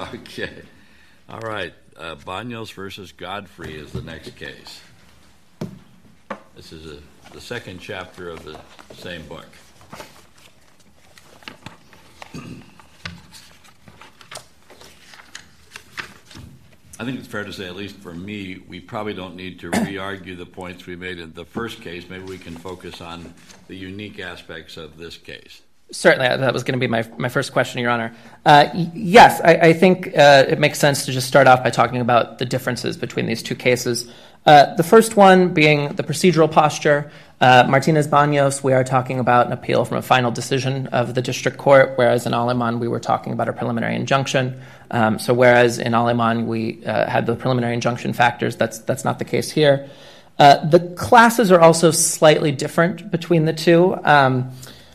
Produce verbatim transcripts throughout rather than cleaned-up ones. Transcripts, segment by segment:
Okay. All right. Uh, Banos versus Godfrey is the next case. This is a, the second chapter of the same book. I think it's fair to say, at least for me, we probably don't need to re-argue the points we made in the first case. Maybe we can focus on the unique aspects of this case. Certainly, that was going to be my my first question, Your Honor. Uh, yes, I, I think uh, it makes sense to just start off by talking about the differences between these two cases. Uh, the first one being the procedural posture. Uh, Martinez-Banos, we are talking about an appeal from a final decision of the district court, whereas in Aleman we were talking about a preliminary injunction. Um, so whereas in Aleman we uh, had the preliminary injunction factors, that's that's not the case here. Uh, the classes are also slightly different between the two. Um,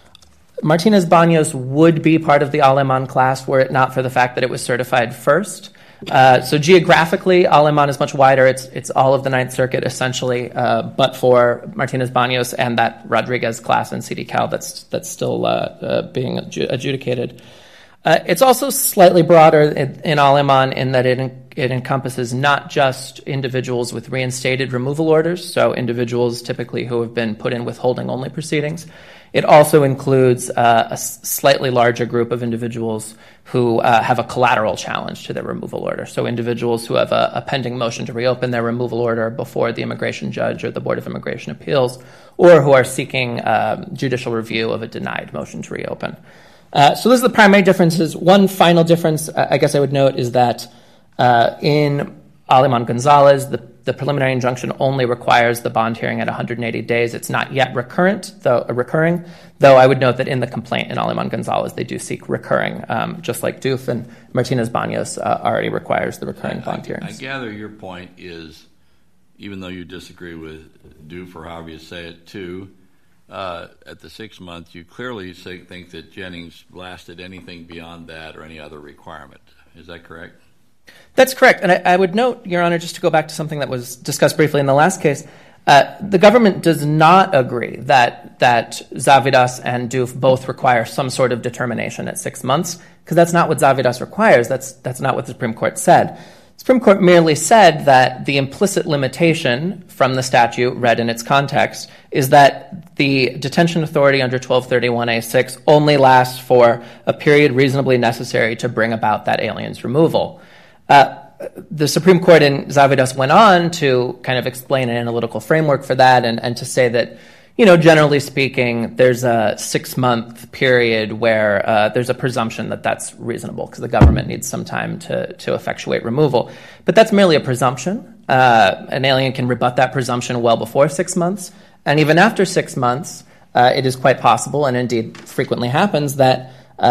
Martinez-Banos would be part of the Aleman class were it not for the fact that it was certified first. Uh, so geographically, Aleman is much wider. It's it's all of the Ninth Circuit essentially, uh, but for Martinez-Banos and that Rodriguez class in C D Cal that's that's still uh, uh, being adjudicated. Uh, it's also slightly broader in, in Aleman in that it it encompasses not just individuals with reinstated removal orders, so individuals typically who have been put in withholding only proceedings. It also includes uh, a slightly larger group of individuals who uh, have a collateral challenge to their removal order. So individuals who have a, a pending motion to reopen their removal order before the immigration judge or the Board of Immigration Appeals, or who are seeking um, judicial review of a denied motion to reopen. Uh, so those are the primary differences. One final difference, uh, I guess I would note, is that uh, in Aleman Gonzalez, the The preliminary injunction only requires the bond hearing at one hundred eighty days. It's not yet recurrent, though uh, recurring, though I would note that in the complaint in Aleman Gonzalez, they do seek recurring, um, just like Doof, and Martinez-Banos uh, already requires the recurring I, bond I, hearings. I gather your point is, even though you disagree with Doof, or however you say it, too, uh, at the six months, you clearly say, think that Jennings lasted anything beyond that or any other requirement. Is that correct? That's correct. And I, I would note, Your Honor, just to go back to something that was discussed briefly in the last case, uh, the government does not agree that that Zavidas and Doof both require some sort of determination at six months, because that's not what Zavidas requires. That's that's not what the Supreme Court said. The Supreme Court merely said that the implicit limitation from the statute, read in its context, is that the detention authority under twelve thirty-one A six only lasts for a period reasonably necessary to bring about that alien's removal. Uh, the Supreme Court in Zavidas went on to kind of explain an analytical framework for that and, and to say that, you know, generally speaking, there's a six-month period where uh, there's a presumption that that's reasonable because the government needs some time to, to effectuate removal. But that's merely a presumption. Uh, an alien can rebut that presumption well before six months. And even after six months, uh, it is quite possible, and indeed frequently happens, that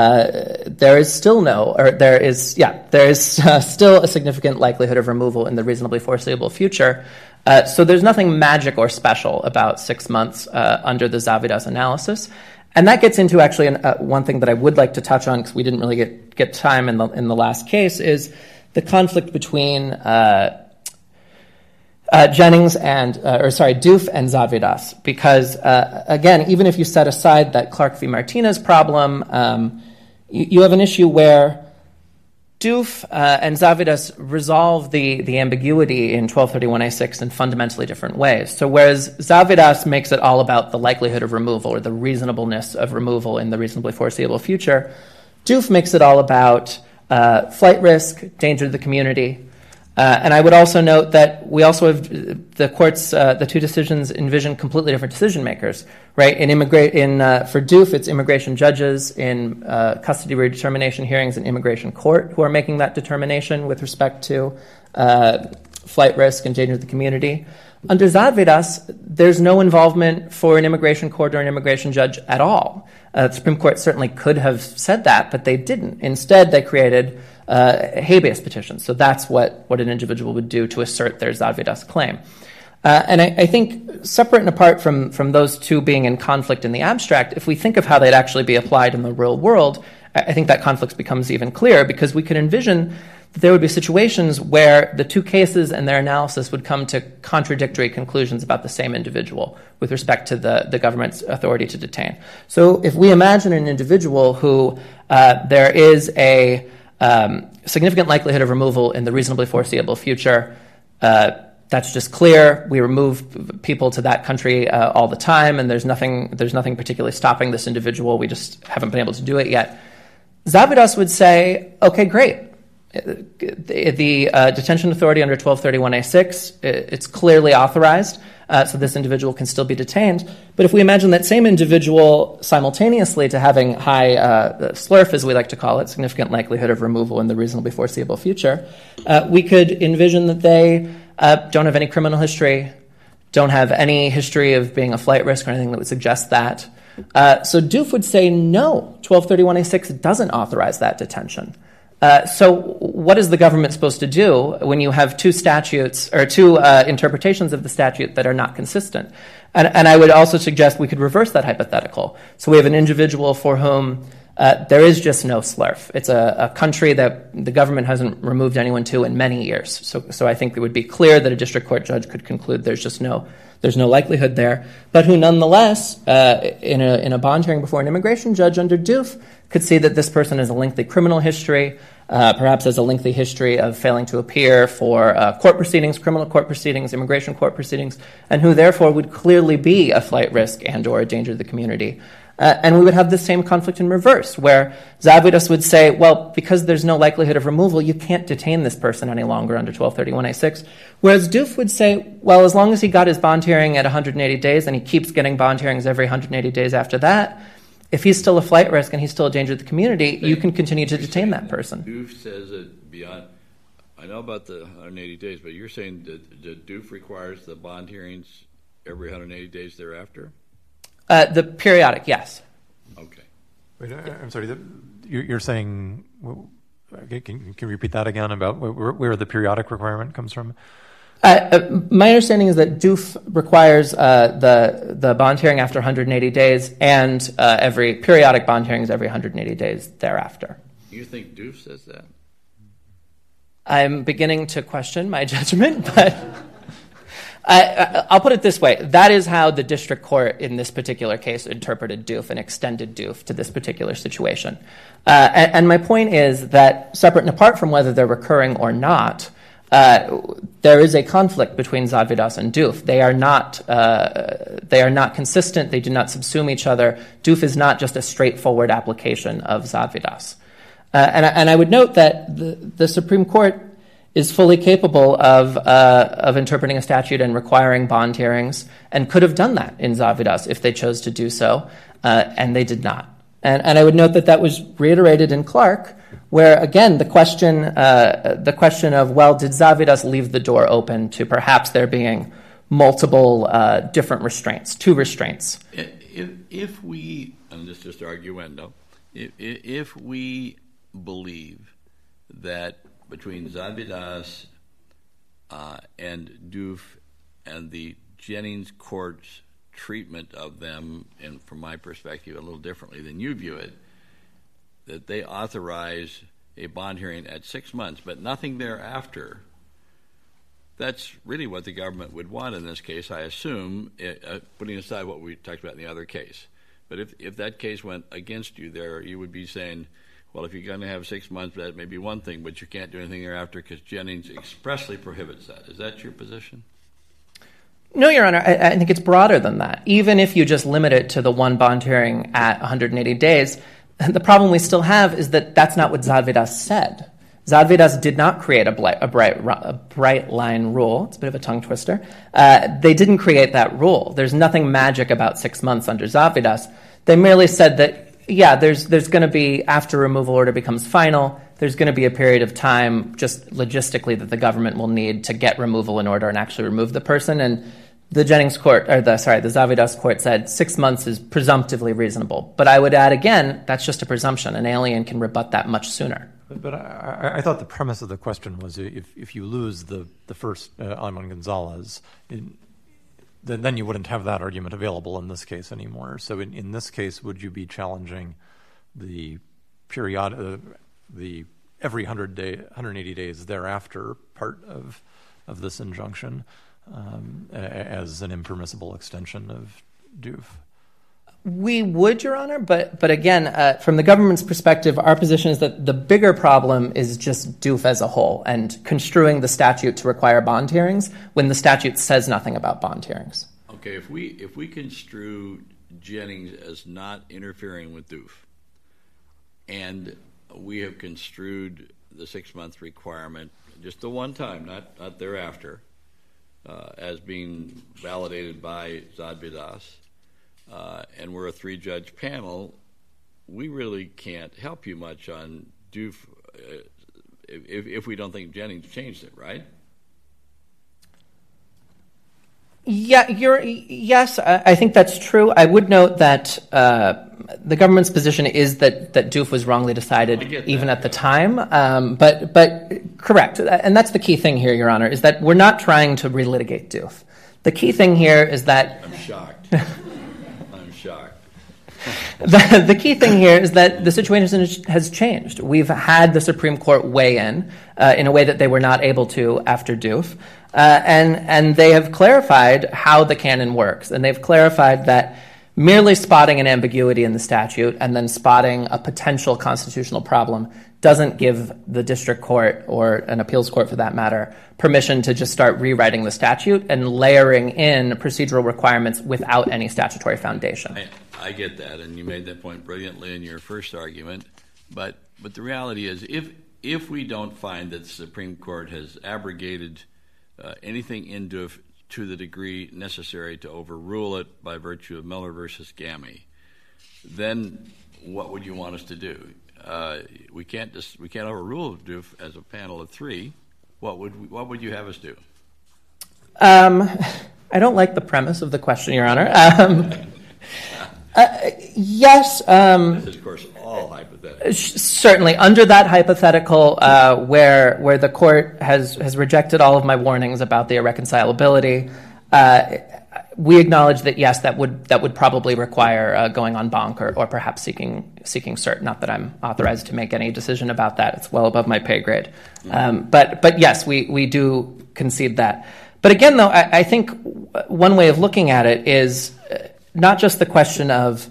Uh, there is still no, or there is, yeah, there is uh, still a significant likelihood of removal in the reasonably foreseeable future. Uh, so there's nothing magic or special about six months uh, under the Zavidas analysis. And that gets into actually an, uh, one thing that I would like to touch on, because we didn't really get, get time in the, in the last case, is the conflict between uh, Uh, Jennings and, uh, or sorry, Doof and Zavidas, because uh, again, even if you set aside that Clark v. Martinez problem, um, you, you have an issue where Doof uh, and Zavidas resolve the, the ambiguity in twelve thirty-one A six in fundamentally different ways. So whereas Zavidas makes it all about the likelihood of removal or the reasonableness of removal in the reasonably foreseeable future, Doof makes it all about uh, flight risk, danger to the community. Uh, and I would also note that we also have the courts, uh, the two decisions envision completely different decision makers, right? In immigrate, in uh, for Doof, it's immigration judges in uh, custody redetermination hearings in immigration court who are making that determination with respect to uh, flight risk and danger to the community. Under Zavidas, there's no involvement for an immigration court or an immigration judge at all. Uh, the Supreme Court certainly could have said that, but they didn't. Instead, they created uh, habeas petitions. So that's what, what an individual would do to assert their Zavidas claim. Uh, and I, I think separate and apart from, from those two being in conflict in the abstract, if we think of how they'd actually be applied in the real world, I think that conflict becomes even clearer, because we can envision that there would be situations where the two cases and their analysis would come to contradictory conclusions about the same individual with respect to the, the government's authority to detain. So if we imagine an individual who uh, there is a um, significant likelihood of removal in the reasonably foreseeable future. Uh, that's just clear. We remove people to that country uh, all the time, and there's nothing there's nothing particularly stopping this individual. We just haven't been able to do it yet. Zavidas would say, okay, great. The, the uh, detention authority under twelve thirty-one A six, it's clearly authorized, uh, so this individual can still be detained. But if we imagine that same individual simultaneously to having high uh, slurf, as we like to call it, significant likelihood of removal in the reasonably foreseeable future, uh, we could envision that they uh, don't have any criminal history, don't have any history of being a flight risk or anything that would suggest that. Uh, so Doof would say, no, twelve thirty-one A six doesn't authorize that detention. Uh, so what is the government supposed to do when you have two statutes or two uh, interpretations of the statute that are not consistent? And, and I would also suggest we could reverse that hypothetical. So we have an individual for whom uh, there is just no slurf. It's a, a country that the government hasn't removed anyone to in many years. So, so I think it would be clear that a district court judge could conclude there's just no there's no likelihood there, but who nonetheless, uh, in a in a bond hearing before an immigration judge under Doof, could see that this person has a lengthy criminal history, uh, perhaps has a lengthy history of failing to appear for uh, court proceedings, criminal court proceedings, immigration court proceedings, and who therefore would clearly be a flight risk and or a danger to the community. Uh, and we would have the same conflict in reverse, where Zavidas would say, well, because there's no likelihood of removal, you can't detain this person any longer under twelve thirty-one A six. Whereas Doof would say, well, as long as he got his bond hearing at one hundred eighty days and he keeps getting bond hearings every one hundred eighty days after that, if he's still a flight risk and he's still a danger to the community, you can continue to detain that person. Doof says that beyond, I know about the one hundred eighty days, but you're saying that, that Doof requires the bond hearings every one hundred eighty days thereafter? Uh, the periodic, yes. Okay. Wait, I'm sorry. The, you're, you're saying, can, can you repeat that again about where, where the periodic requirement comes from? Uh, uh, my understanding is that Doof requires uh, the the bond hearing after one hundred eighty days and uh, every periodic bond hearings every one hundred eighty days thereafter. You think Doof says that? I'm beginning to question my judgment, but I, I'll put it this way. That is how the district court in this particular case interpreted Doof and extended Doof to this particular situation. Uh, and, and my point is that separate and apart from whether they're recurring or not, Uh, there is a conflict between Zavidas and Doof. They are not uh, they are not consistent. They do not subsume each other. Doof is not just a straightforward application of Zavidas. Uh, and, and I would note that the, the Supreme Court is fully capable of uh, of interpreting a statute and requiring bond hearings, and could have done that in Zavidas if they chose to do so, uh, and they did not. And, and I would note that that was reiterated in Clark, where, again, the question uh, the question of, well, did Zavidas leave the door open to perhaps there being multiple uh, different restraints, two restraints? If, if we, and this is just arguendo, if, if we believe that between Zavidas uh, and Doof and the Jennings court's treatment of them, and from my perspective a little differently than you view it, that they authorize a bond hearing at six months but nothing thereafter, that's really what the government would want in this case, I assume, uh, putting aside what we talked about in the other case. But if, if that case went against you there, you would be saying, well, if you're going to have six months, that may be one thing, but you can't do anything thereafter because Jennings expressly prohibits that. Is that your position? No, Your Honor, I, I think it's broader than that. Even if you just limit it to the one bond hearing at one hundred eighty days, the problem we still have is that that's not what Zavidas said. Zavidas did not create a, blight, a, bright, a bright line rule. It's a bit of a tongue twister. Uh, they didn't create that rule. There's nothing magic about six months under Zavidas. They merely said that, yeah, there's there's going to be, after removal order becomes final, there's going to be a period of time just logistically that the government will need to get removal in order and actually remove the person. And the Jennings court, or the sorry, the Zavidas court said six months is presumptively reasonable. But I would add again, that's just a presumption. An alien can rebut that much sooner. But, but I, I thought the premise of the question was if if you lose the the first uh, Ayman Gonzalez, in, then then you wouldn't have that argument available in this case anymore. So in, in this case, would you be challenging the period, uh, the every hundred day, one hundred eighty days thereafter part of of this injunction um, as an impermissible extension of Doof? We would, Your Honor, but but again, uh, from the government's perspective, our position is that the bigger problem is just Doof as a whole and construing the statute to require bond hearings when the statute says nothing about bond hearings. Okay, if we if we construe Jennings as not interfering with Doof, and we have construed the six-month requirement just the one time, not not thereafter, uh, as being validated by Zadvydas, Uh, and we're a three-judge panel, we really can't help you much on Doof uh, if, if we don't think Jennings changed it, right? Yeah, you're, yes, I, I think that's true. I would note that uh, the government's position is that, that Doof was wrongly decided even at the time. Um, but, but correct, and that's the key thing here, Your Honor, is that we're not trying to relitigate Doof. The key thing here is that... I'm shocked. Shocked. the, the key thing here is that the situation has changed. We've had the Supreme Court weigh in uh, in a way that they were not able to after Doof, uh, and and they have clarified how the canon works, and they've clarified that merely spotting an ambiguity in the statute and then spotting a potential constitutional problem doesn't give the district court, or an appeals court for that matter, permission to just start rewriting the statute and layering in procedural requirements without any statutory foundation. I, I get that, and you made that point brilliantly in your first argument. But but the reality is, if if we don't find that the Supreme Court has abrogated uh, anything in Doof to the degree necessary to overrule it by virtue of Miller versus Gammy, then what would you want us to do? Uh, we can't just we can't overrule Doof as a panel of three. What would we, what would you have us do? Um, I don't like the premise of the question, Your Honor. Um, uh, yes. Um, this is, of course, all hypothetical. Certainly, under that hypothetical, uh, where where the court has has rejected all of my warnings about the irreconcilability. Uh, We acknowledge that yes, that would that would probably require uh, going en banc or, or perhaps seeking seeking cert. Not that I'm authorized to make any decision about that; it's well above my pay grade. Um, but but yes, we we do concede that. But again, though, I, I think one way of looking at it is not just the question of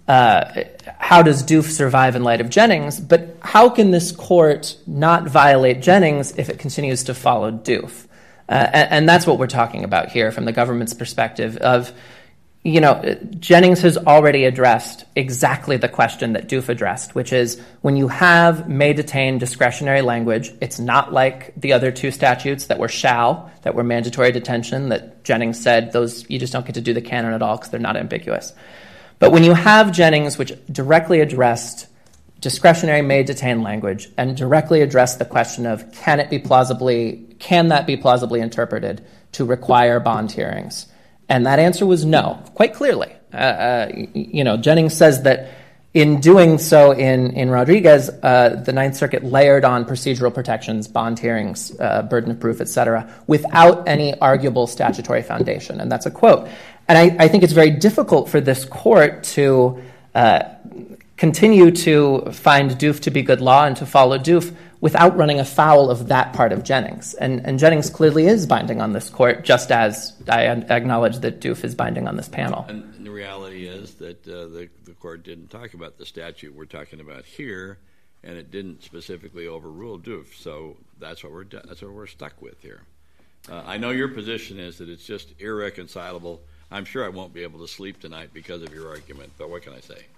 uh, how does Doof survive in light of Jennings, but how can this court not violate Jennings if it continues to follow Doof? Uh, and, and that's what we're talking about here from the government's perspective of, you know, Jennings has already addressed exactly the question that Doof addressed, which is when you have may detain discretionary language, it's not like the other two statutes that were shall, that were mandatory detention, that Jennings said those you just don't get to do the canon at all because they're not ambiguous. But when you have Jennings, which directly addressed discretionary may detain language and directly addressed the question of can it be plausibly Can that be plausibly interpreted to require bond hearings? And that answer was no, quite clearly. Uh, uh, you know, Jennings says that in doing so in, in Rodriguez, uh, the Ninth Circuit layered on procedural protections, bond hearings, uh, burden of proof, et cetera, without any arguable statutory foundation. And that's a quote. And I, I think it's very difficult for this court to uh, continue to find Doof to be good law and to follow Doof without running afoul of that part of Jennings. And, and Jennings clearly is binding on this court, just as I acknowledge that Doof is binding on this panel. And the reality is that uh, the, the court didn't talk about the statute we're talking about here, and it didn't specifically overrule Doof. So that's what we're that's what we're stuck with here. Uh, I know your position is that it's just irreconcilable. I'm sure I won't be able to sleep tonight because of your argument, but what can I say?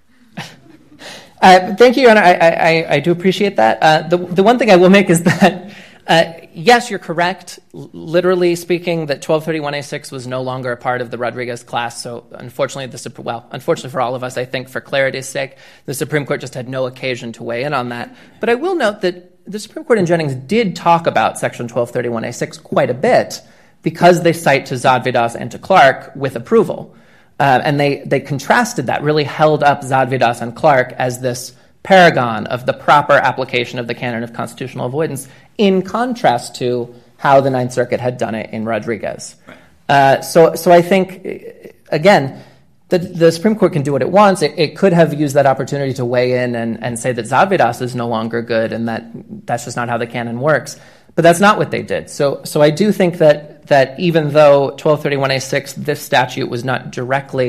Uh, thank you, Your Honor. I, I, I do appreciate that. Uh, the, the one thing I will make is that, uh, yes, you're correct, L- literally speaking, that twelve thirty-one A six was no longer a part of the Rodriguez class. So unfortunately, the well, unfortunately for all of us, I think for clarity's sake, the Supreme Court just had no occasion to weigh in on that. But I will note that the Supreme Court in Jennings did talk about Section twelve thirty-one A six quite a bit because they cite to Zadvydas and to Clark with approval. Uh, and they, they contrasted that, really held up Zadvydas and Clark as this paragon of the proper application of the canon of constitutional avoidance, in contrast to how the Ninth Circuit had done it in Rodriguez. Right. Uh, so, so I think, again, the, the Supreme Court can do what it wants. It, it could have used that opportunity to weigh in and, and say that Zadvydas is no longer good and that that's just not how the canon works. But that's not what they did. So, so I do think that that even though twelve thirty-one A six, this statute was not directly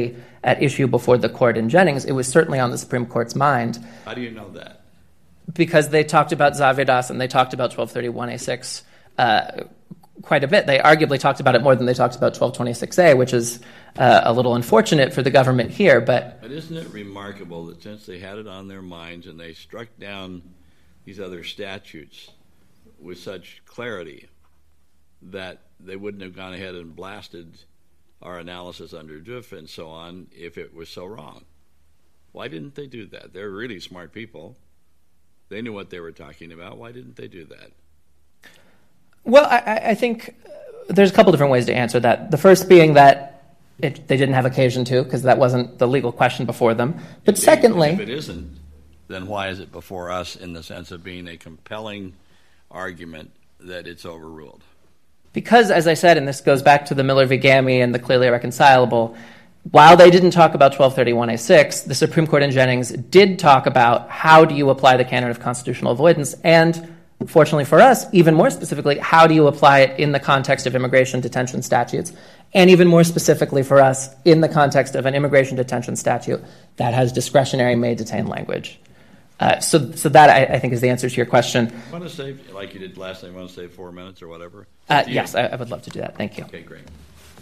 at issue before the court in Jennings, it was certainly on the Supreme Court's mind. How do you know that? Because they talked about Zavidas and they talked about twelve thirty-one A six uh, quite a bit. They arguably talked about it more than they talked about twelve twenty-six A, which is uh, a little unfortunate for the government here. But, but isn't it remarkable that since they had it on their minds and they struck down these other statutes with such clarity that they wouldn't have gone ahead and blasted our analysis under Doof and so on if it was so wrong? Why didn't they do that? They're really smart people. They knew what they were talking about. Why didn't they do that? Well, I, I think there's a couple different ways to answer that. The first being that it, they didn't have occasion to, because that wasn't the legal question before them. But Indeed, secondly... If it isn't, then why is it before us in the sense of being a compelling argument that it's overruled? Because, as I said, and this goes back to the Miller v. Gammy and the clearly irreconcilable, while they didn't talk about twelve thirty-one A six, the Supreme Court in Jennings did talk about how do you apply the canon of constitutional avoidance, and fortunately for us, even more specifically, how do you apply it in the context of immigration detention statutes, and even more specifically for us, in the context of an immigration detention statute that has discretionary may-detain language. Uh, so, so that, I, I think, is the answer to your question. You want to save, like you did last time, you want to save four minutes or whatever? Uh, yes, I, I would love to do that. Thank you. Okay, great.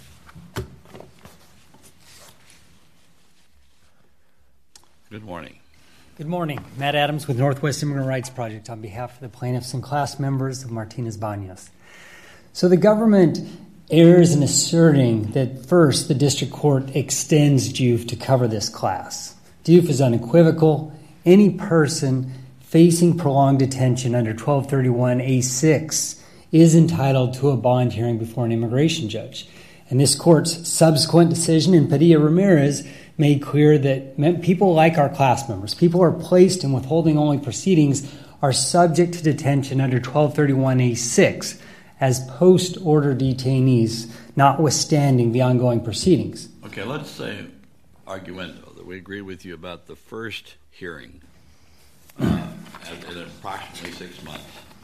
Good morning. Good morning. Matt Adams with Northwest Immigrant Rights Project on behalf of the plaintiffs and class members of Martinez-Baños. So the government errs in asserting that, first, the district court extends Doof to cover this class. Doof is unequivocal. Any person facing prolonged detention under twelve thirty-one A six is entitled to a bond hearing before an immigration judge. And this court's subsequent decision in Padilla-Ramirez made clear that people like our class members, people who are placed in withholding-only proceedings, are subject to detention under twelve thirty-one A six as post-order detainees, notwithstanding the ongoing proceedings. Okay, let's say, arguendo, that we agree with you about the first hearing uh, at, at approximately six months.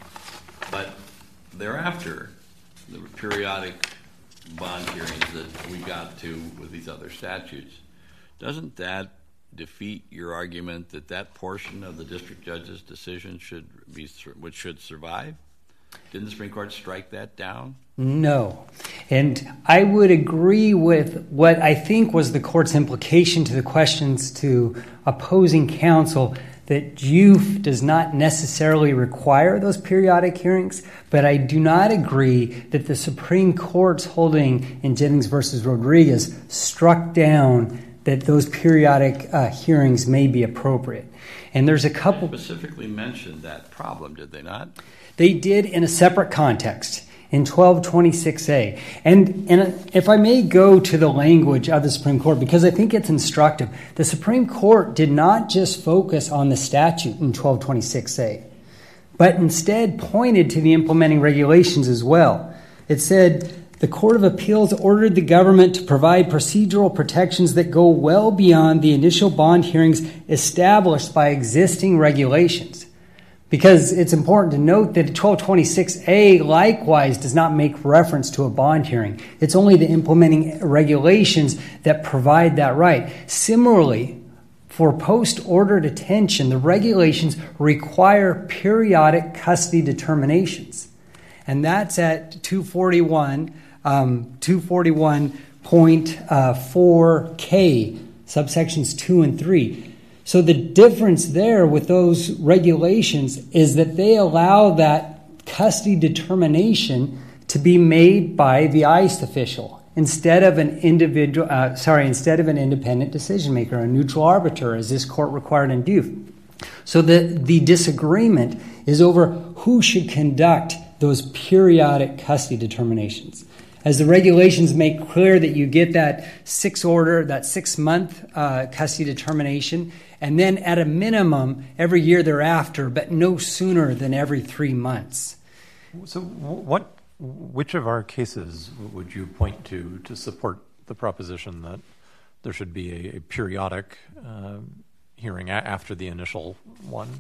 But thereafter, the periodic bond hearings that we got to with these other statutes, doesn't that defeat your argument that that portion of the district judge's decision should be, which should survive? Didn't the Supreme Court strike that down? No. And I would agree with what I think was the court's implication to the questions to opposing counsel, that Doof does not necessarily require those periodic hearings, but I do not agree that the Supreme Court's holding in Jennings versus Rodriguez struck down that those periodic uh, hearings may be appropriate. And there's a couple... They specifically mentioned that problem, did they not? They did in a separate context, in twelve twenty-six A. And, and if I may go to the language of the Supreme Court, because I think it's instructive, the Supreme Court did not just focus on the statute in twelve twenty-six A, but instead pointed to the implementing regulations as well. It said, the Court of Appeals ordered the government to provide procedural protections that go well beyond the initial bond hearings established by existing regulations. Because it's important to note that twelve twenty-six A likewise does not make reference to a bond hearing. It's only the implementing regulations that provide that right. Similarly, for post-order detention, the regulations require periodic custody determinations. And that's at two forty-one, um, two forty-one point four K, subsections two and three. So the difference there with those regulations is that they allow that custody determination to be made by the ICE official instead of an individual, uh, sorry, instead of an independent decision maker, a neutral arbiter, as this court required in Doof. So the, the disagreement is over who should conduct those periodic custody determinations. As the regulations make clear that you get that six order, that six-month uh, custody determination, and then at a minimum every year thereafter, but no sooner than every three months. So what, which of our cases would you point to to support the proposition that there should be a, a periodic uh, hearing a- after the initial one?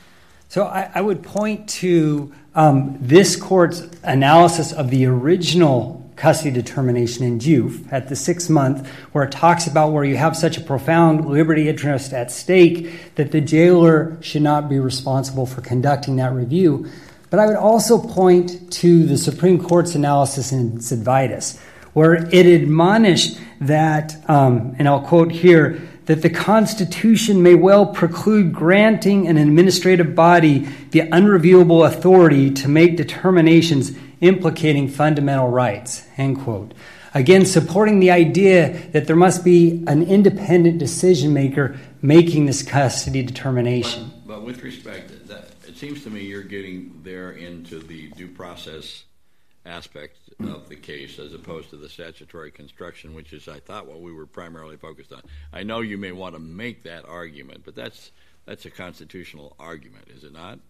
So I, I would point to um, this court's analysis of the original custody determination in Juve at the sixth month, where it talks about where you have such a profound liberty interest at stake that the jailer should not be responsible for conducting that review. But I would also point to the Supreme Court's analysis in Zidvitas, where it admonished that, um, and I'll quote here, that the Constitution may well preclude granting an administrative body the unreviewable authority to make determinations implicating fundamental rights, end quote. Again, supporting the idea that there must be an independent decision maker making this custody determination. But, but with respect, that, it seems to me you're getting there into the due process aspect of the case as opposed to the statutory construction, which is, I thought, what we were primarily focused on. I know you may want to make that argument, but that's that's a constitutional argument, is it not?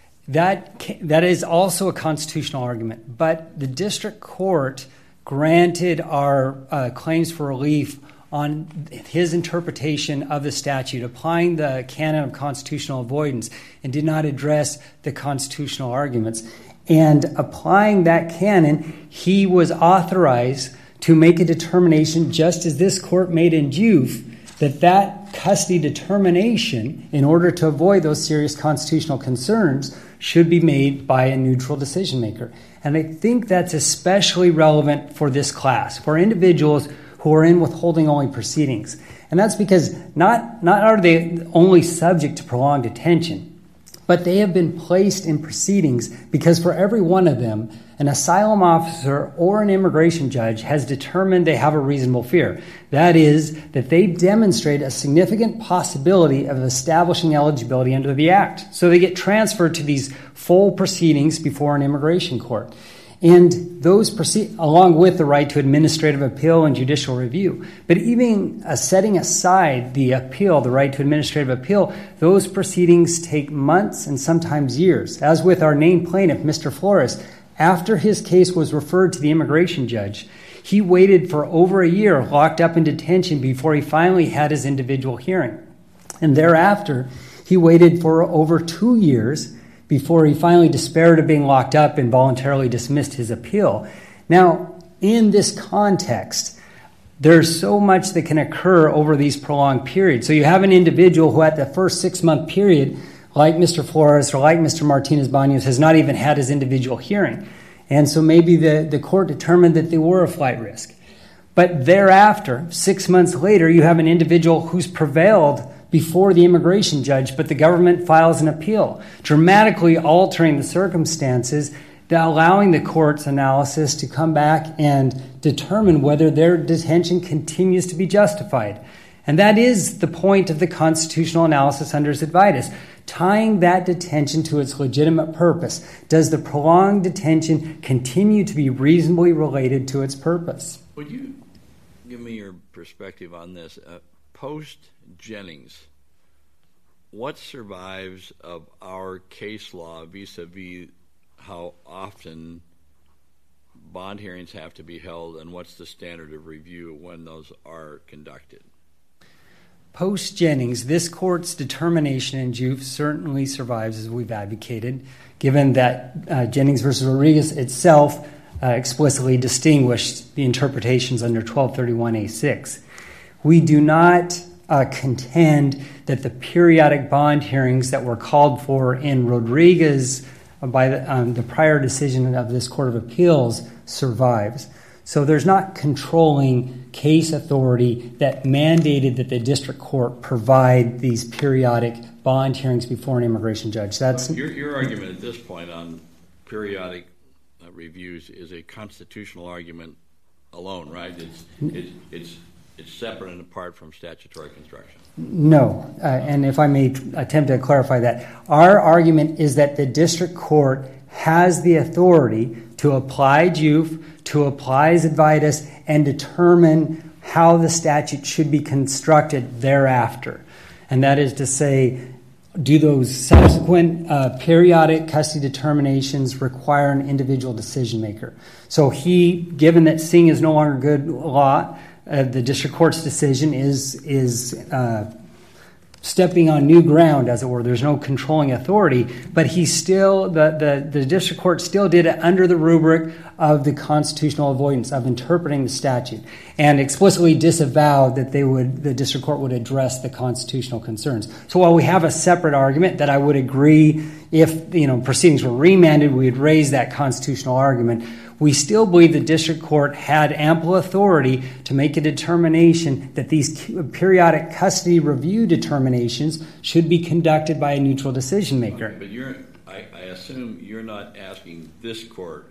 That that is also a constitutional argument, but the district court granted our uh, claims for relief on his interpretation of the statute, applying the canon of constitutional avoidance, and did not address the constitutional arguments. And applying that canon, he was authorized to make a determination, just as this court made in Juve, that that custody determination, in order to avoid those serious constitutional concerns, should be made by a neutral decision maker. And I think that's especially relevant for this class, for individuals who are in withholding-only proceedings. And that's because not, not are they only subject to prolonged detention, but they have been placed in proceedings because for every one of them, an asylum officer or an immigration judge has determined they have a reasonable fear. That is, that they demonstrate a significant possibility of establishing eligibility under the Act. So they get transferred to these full proceedings before an immigration court. And those proceed along with the right to administrative appeal and judicial review. But even uh, setting aside the appeal, the right to administrative appeal, those proceedings take months and sometimes years. As with our named plaintiff, Mister Flores, after his case was referred to the immigration judge, he waited for over a year locked up in detention before he finally had his individual hearing. And thereafter, he waited for over two years before he finally despaired of being locked up and voluntarily dismissed his appeal. Now, in this context, there's so much that can occur over these prolonged periods. So you have an individual who at the first six-month period, like Mister Flores or like Mister Martinez-Baños, has not even had his individual hearing. And so maybe the, the court determined that they were a flight risk. But thereafter, six months later, you have an individual who's prevailed before the immigration judge, but the government files an appeal, dramatically altering the circumstances, allowing the court's analysis to come back and determine whether their detention continues to be justified. And that is the point of the constitutional analysis under Zidvitas, tying that detention to its legitimate purpose. Does the prolonged detention continue to be reasonably related to its purpose? Would you give me your perspective on this? Uh, Post-Jennings, what survives of our case law vis-a-vis how often bond hearings have to be held and what's the standard of review when those are conducted? Post-Jennings, this court's determination in Juve certainly survives, as we've advocated, given that uh, Jennings versus Rodriguez itself uh, explicitly distinguished the interpretations under twelve thirty-one A six. We do not uh, contend that the periodic bond hearings that were called for in Rodriguez by the, um, the prior decision of this Court of Appeals survives. So there's not controlling case authority that mandated that the district court provide these periodic bond hearings before an immigration judge. That's your, your argument at this point on periodic uh, reviews is a constitutional argument alone, right? It's it's it's it's separate and apart from statutory construction. No, uh, and if I may attempt to clarify that, our argument is that the district court has the authority to apply Juve, to apply Zidvitas, and determine how the statute should be constructed thereafter. And that is to say, do those subsequent uh, periodic custody determinations require an individual decision maker? So he, given that Singh is no longer good law, uh, the district court's decision is is uh, stepping on new ground, as it were. There's no controlling authority, but he still, the, the, the district court still did it under the rubric of the constitutional avoidance, of interpreting the statute, and explicitly disavowed that they would, the district court would address the constitutional concerns. So while we have a separate argument that I would agree if, you know, proceedings were remanded, we would raise that constitutional argument, we still believe the district court had ample authority to make a determination that these periodic custody review determinations should be conducted by a neutral decision maker. Okay, but you're, I, I assume you're not asking this court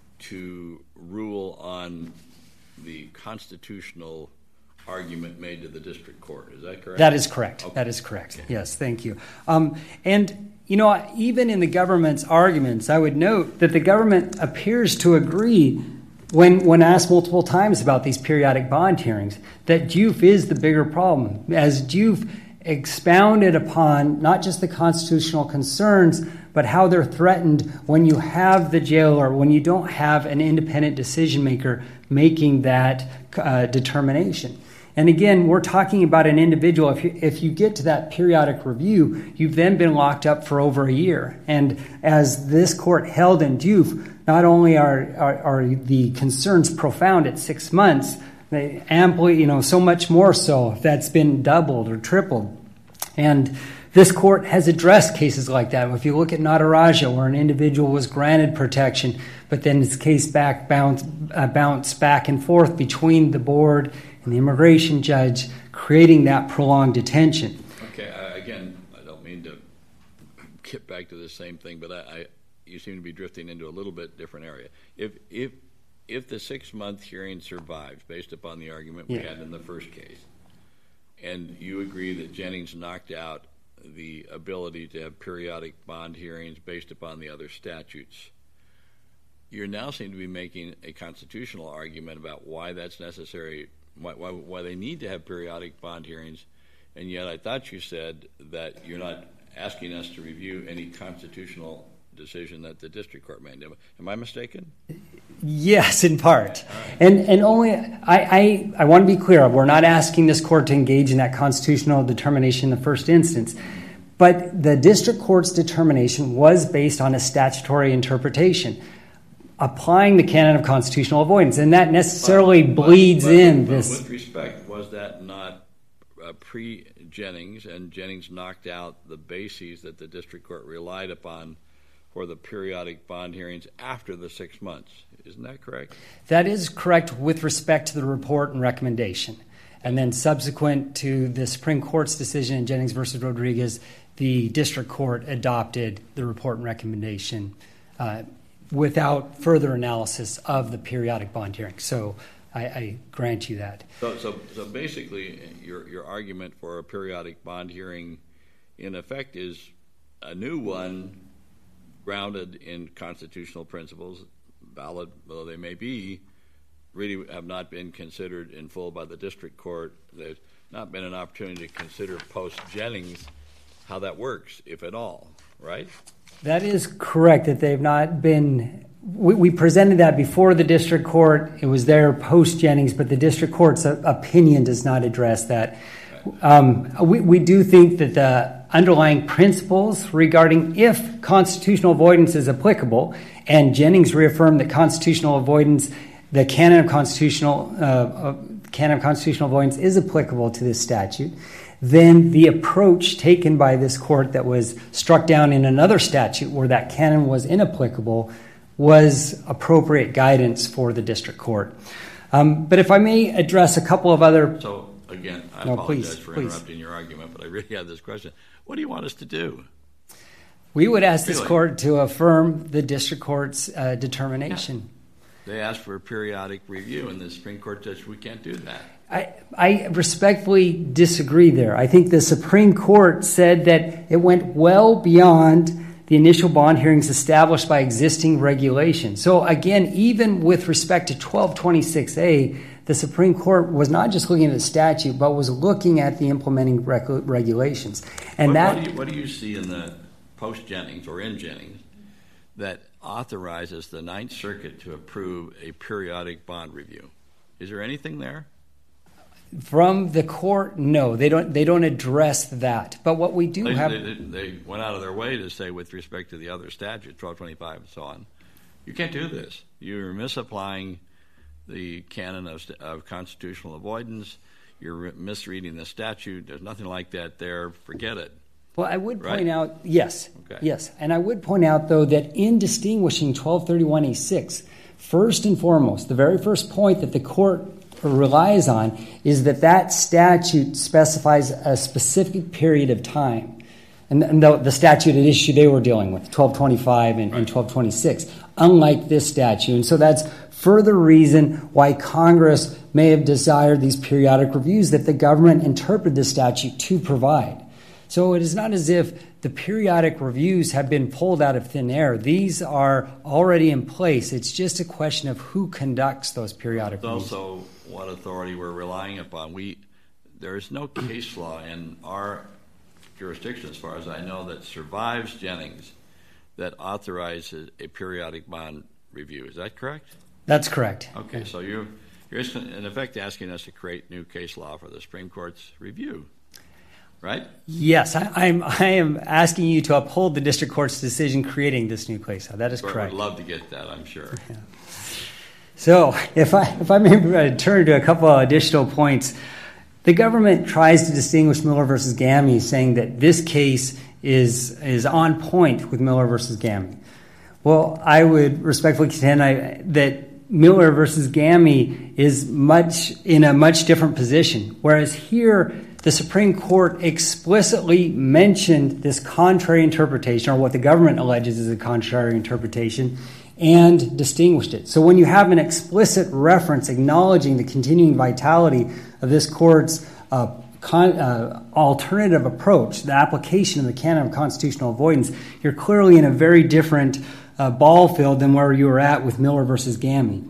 to rule on the constitutional argument made to the district court. Is that correct? That is correct. Okay. That is correct. Okay. Yes, thank you. Um, and You know, even in the government's arguments, I would note that the government appears to agree when, when asked multiple times about these periodic bond hearings, that D U F is the bigger problem. As D U F expounded upon not just the constitutional concerns, but how they're threatened when you have the jailer, when you don't have an independent decision maker making that uh, determination. And again, we're talking about an individual. If you, if you get to that periodic review, you've then been locked up for over a year. And as this court held in D U F, not only are, are, are the concerns profound at six months, they amply, you know, so much more so that's been doubled or tripled. And this court has addressed cases like that. If you look at Nataraja, where an individual was granted protection, but then his case back bounced, uh, bounced back and forth between the board and the immigration judge, creating that prolonged detention. Okay, uh, again, I don't mean to get back to the same thing, but I, I, you seem to be drifting into a little bit different area. If if if the six-month hearing survives, based upon the argument we yeah. had in the first case, and you agree that Jennings knocked out the ability to have periodic bond hearings based upon the other statutes, you now seem to be making a constitutional argument about why that's necessary, why, why, why they need to have periodic bond hearings, and yet I thought you said that you're not asking us to review any constitutional decision that the district court made. Am I mistaken? Yes, in part. And and only, I, I, I want to be clear, we're not asking this court to engage in that constitutional determination in the first instance. But the district court's determination was based on a statutory interpretation, applying the canon of constitutional avoidance. And that necessarily but, bleeds but, in but this. With respect, was that not uh, pre-Jennings, and Jennings knocked out the bases that the district court relied upon for the periodic bond hearings after the six months. Isn't that correct? That is correct with respect to the report and recommendation. And then subsequent to the Supreme Court's decision in Jennings versus Rodriguez, the district court adopted the report and recommendation uh, without further analysis of the periodic bond hearing. So I, I grant you that. So, so, so basically, your your argument for a periodic bond hearing, in effect, is a new one grounded in constitutional principles, valid though they may be, really have not been considered in full by the district court. There's not been an opportunity to consider post-Jennings how that works, if at all, right? That is correct, that they've not been... We, we presented that before the district court. It was there post-Jennings, but the district court's opinion does not address that. Um, we, we do think that the underlying principles regarding if constitutional avoidance is applicable, and Jennings reaffirmed that constitutional avoidance, the canon of constitutional uh, uh, canon of constitutional avoidance is applicable to this statute, then the approach taken by this court that was struck down in another statute where that canon was inapplicable was appropriate guidance for the district court. Um, but if I may address a couple of other... So, again, I no, apologize please, for please. interrupting your argument, but I really have this question. What do you want us to do? We would ask really? this court to affirm the district court's uh, determination. Yeah. They asked for a periodic review, and the Supreme Court judge, we can't do that. I, I respectfully disagree there. I think the Supreme Court said that it went well beyond the initial bond hearings established by existing regulations. So again, even with respect to twelve twenty-six A, the Supreme Court was not just looking at the statute, but was looking at the implementing rec- regulations. And what, that what do, you, what do you see in the post-Jennings or in Jennings that authorizes the Ninth Circuit to approve a periodic bond review? Is there anything there? From the court, no, they don't. They don't address that. But what we do they, have, they, they went out of their way to say, with respect to the other statute, twelve twenty-five and so on, you can't do this. You're misapplying the canon of, of constitutional avoidance. You're misreading the statute. There's nothing like that there. Forget it. Well, I would right? point out, yes, okay. yes, and I would point out though that in distinguishing twelve thirty-one A six, first and foremost, the very first point that the court relies on is that that statute specifies a specific period of time. And, and the, the statute at issue they were dealing with, twelve twenty-five and, and twelve twenty-six, unlike this statute. And so that's further reason why Congress may have desired these periodic reviews that the government interpreted the statute to provide. So it is not as if the periodic reviews have been pulled out of thin air. These are already in place. It's just a question of who conducts those periodic it's reviews. Also, what authority we're relying upon. We there is no case law in our jurisdiction, as far as I know, that survives Jennings that authorizes a periodic bond review. Is that correct? That's correct. Okay, so you're, you're in effect asking us to create new case law for the Supreme Court's review, right? Yes, I, I'm. I am asking you to uphold the district court's decision creating this new case law. That is Court correct. would love to get that, I'm sure. Yeah. So, if I if I may turn to a couple of additional points, the government tries to distinguish Miller versus Gammy, saying that this case is is on point with Miller versus Gammy. Well, I would respectfully contend I, that Miller versus Gammy is much in a much different position, whereas here the Supreme Court explicitly mentioned this contrary interpretation, or what the government alleges is a contrary interpretation, and distinguished it. So when you have an explicit reference acknowledging the continuing vitality of this court's uh, con- uh, alternative approach, the application of the canon of constitutional avoidance, you're clearly in a very different uh, ball field than where you were at with Miller versus Gammy.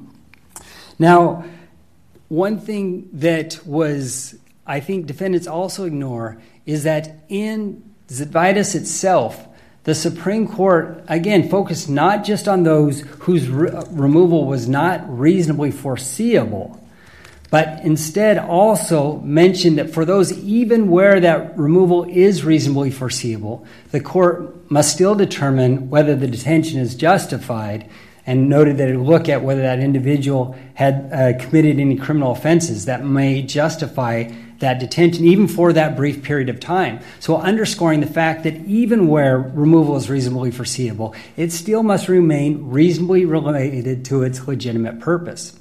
Now, one thing that was, I think, defendants also ignore is that in Zydvitas itself, the Supreme Court, again, focused not just on those whose re- removal was not reasonably foreseeable, but instead also mentioned that for those even where that removal is reasonably foreseeable, the court must still determine whether the detention is justified, and noted that it would look at whether that individual had uh, committed any criminal offenses that may justify that detention, even for that brief period of time. So underscoring the fact that even where removal is reasonably foreseeable, it still must remain reasonably related to its legitimate purpose.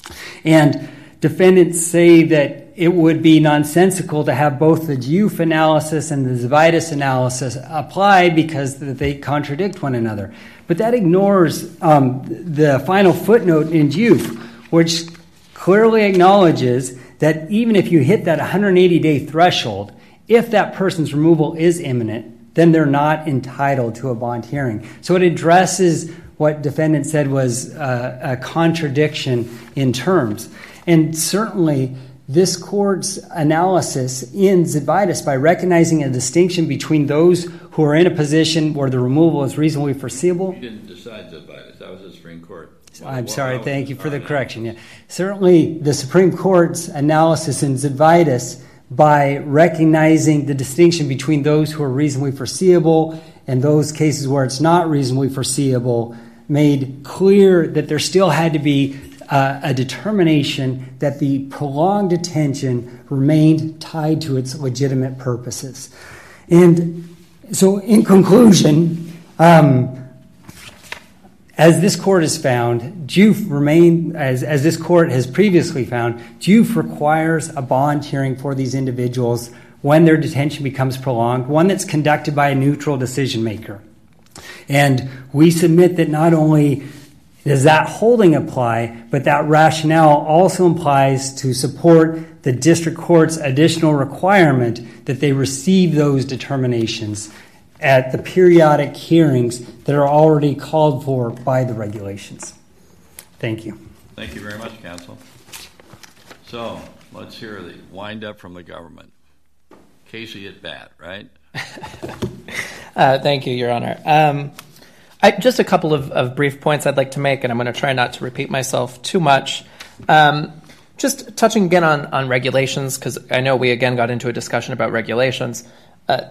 And defendants say that it would be nonsensical to have both the Juve analysis and the Zydvitas analysis applied because they contradict one another. But that ignores um, the final footnote in Juve, which clearly acknowledges that even if you hit that one hundred eighty day threshold, if that person's removal is imminent, then they're not entitled to a bond hearing. So it addresses what defendant said was uh, a contradiction in terms. And certainly this court's analysis in Zydvitas, by recognizing a distinction between those who are in a position where the removal is reasonably foreseeable. You didn't decide Zydvitas. That was the Supreme Court. I'm sorry, thank you for the correction. Yeah. Certainly, the Supreme Court's analysis in Zydvitas, by recognizing the distinction between those who are reasonably foreseeable and those cases where it's not reasonably foreseeable, made clear that there still had to be uh, a determination that the prolonged detention remained tied to its legitimate purposes. And so, in conclusion, um, as this court has found, Juve remain as as this court has previously found, Juve requires a bond hearing for these individuals when their detention becomes prolonged, one that's conducted by a neutral decision maker. And we submit that not only does that holding apply, but that rationale also implies to support the district court's additional requirement that they receive those determinations at the periodic hearings that are already called for by the regulations. Thank you. Thank you very much, counsel. So let's hear the wind up from the government. Casey at bat, right? uh, thank you, Your Honor. Um, I, just a couple of, of brief points I'd like to make, and I'm going to try not to repeat myself too much. Um, Just touching again on, on regulations, because I know we again got into a discussion about regulations. Uh,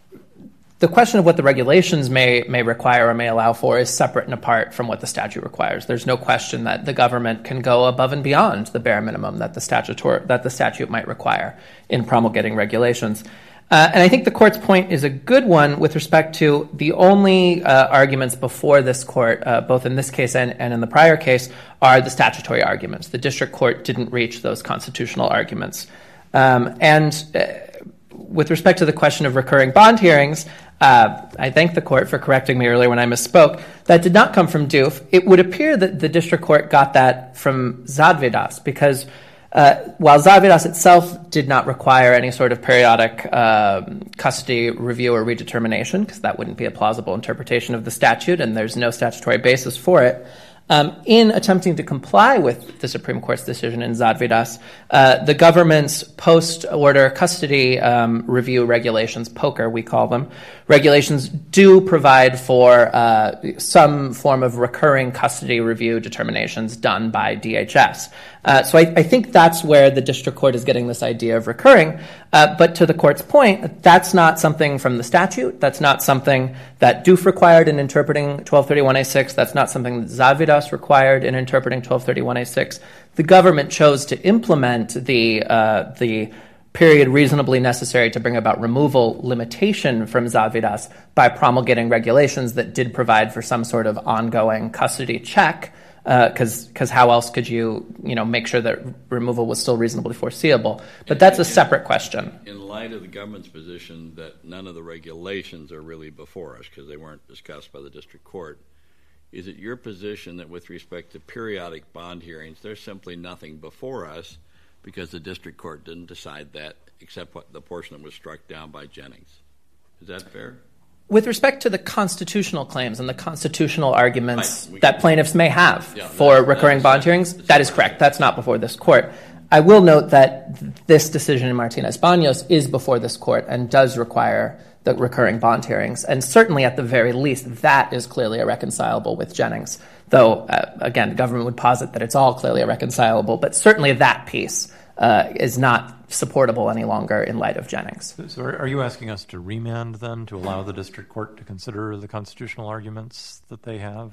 the question of what the regulations may may require or may allow for is separate and apart from what the statute requires. There's no question that the government can go above and beyond the bare minimum that the statutor that the statute might require in promulgating regulations. Uh, and I think the court's point is a good one with respect to the only uh, arguments before this court, uh, both in this case and, and in the prior case, are the statutory arguments. The district court didn't reach those constitutional arguments. Um, and uh, with respect to the question of recurring bond hearings, uh, I thank the court for correcting me earlier when I misspoke. That did not come from Doof. It would appear that the district court got that from Zadvydas, because Uh, while Zadvydas itself did not require any sort of periodic uh, custody review or redetermination, because that wouldn't be a plausible interpretation of the statute and there's no statutory basis for it, um, in attempting to comply with the Supreme Court's decision in Zadvydas, uh, the government's post-order custody um, review regulations, POCR we call them, regulations do provide for uh, some form of recurring custody review determinations done by D H S. Uh, so I, I think that's where the district court is getting this idea of recurring. Uh, but to the court's point, that's not something from the statute. That's not something that Doof required in interpreting twelve thirty-one A six. That's not something that Zadvydas required in interpreting twelve thirty-one A six. The government chose to implement the uh, the period reasonably necessary to bring about removal limitation from Zadvydas by promulgating regulations that did provide for some sort of ongoing custody check. Because uh, because how else could you you know make sure that removal was still reasonably foreseeable? But that's a separate question. In light of the government's position that none of the regulations are really before us because they weren't discussed by the district court, is it your position that with respect to periodic bond hearings, there's simply nothing before us because the district court didn't decide that except what the portion that was struck down by Jennings? Is that fair? With respect to the constitutional claims and the constitutional arguments right. that plaintiffs may have yeah, for that, recurring that bond hearings, that is correct. That's not before this court. I will note that this decision in Martinez-Baños is before this court and does require the recurring bond hearings. And certainly, at the very least, that is clearly irreconcilable with Jennings. Though, uh, again, the government would posit that it's all clearly irreconcilable. But certainly that piece uh, is not supportable any longer in light of Jennings. So are you asking us to remand then to allow the district court to consider the constitutional arguments that they have?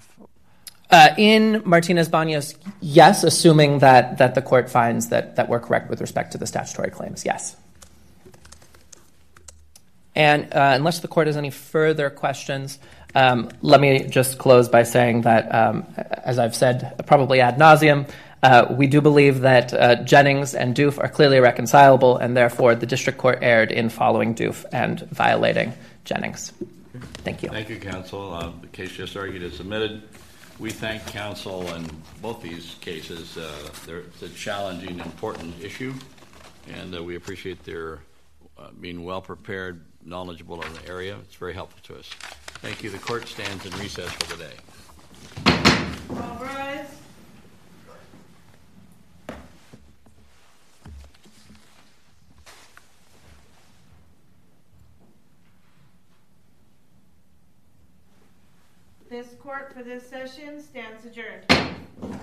Uh, in Martinez-Baños, yes, assuming that, that the court finds that, that we're correct with respect to the statutory claims, yes. And uh, unless the court has any further questions, um, let me just close by saying that, um, as I've said probably ad nauseum, Uh, we do believe that uh, Jennings and Doof are clearly irreconcilable, and therefore the district court erred in following Doof and violating Jennings. Thank you. Thank you, counsel. Uh, the case just argued is submitted. We thank counsel in both these cases. Uh, it's a challenging, important issue, and uh, we appreciate their uh, being well-prepared, knowledgeable in the area. It's very helpful to us. Thank you. The court stands in recess for the day. All rise. This court for this session stands adjourned.